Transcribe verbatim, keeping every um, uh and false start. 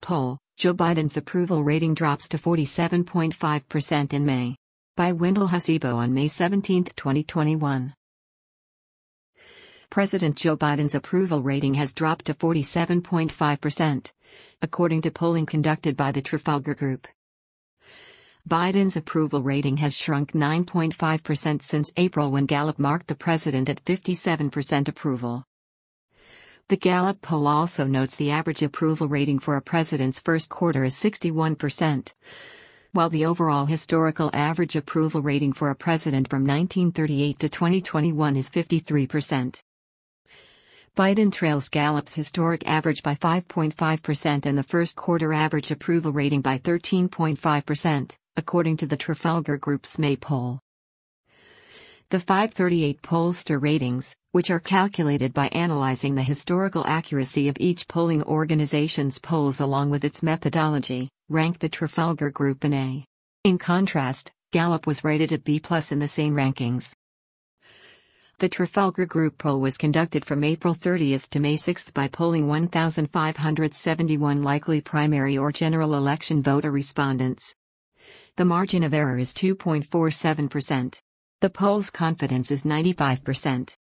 poll, Joe Biden's approval rating drops to forty-seven point five percent in May. By Wendell Hasibo on May seventeenth, twenty twenty-one. President Joe Biden's approval rating has dropped to forty-seven point five percent, according to polling conducted by the Trafalgar Group. Biden's approval rating has shrunk nine point five percent since April, when Gallup marked the president at fifty-seven percent approval. The Gallup poll also notes the average approval rating for a president's first quarter is sixty-one percent, while the overall historical average approval rating for a president from nineteen thirty-eight to twenty twenty-one is fifty-three percent. Biden trails Gallup's historic average by five point five percent and the first quarter average approval rating by thirteen point five percent, according to the Trafalgar Group's May poll. The five thirty-eight pollster ratings, which are calculated by analyzing the historical accuracy of each polling organization's polls along with its methodology, rank the Trafalgar Group in A. In contrast, Gallup was rated a B plus in the same rankings. The Trafalgar Group poll was conducted from April thirtieth to May sixth by polling one thousand five hundred seventy-one likely primary or general election voter respondents. The margin of error is two point four seven percent. The poll's confidence is ninety-five percent.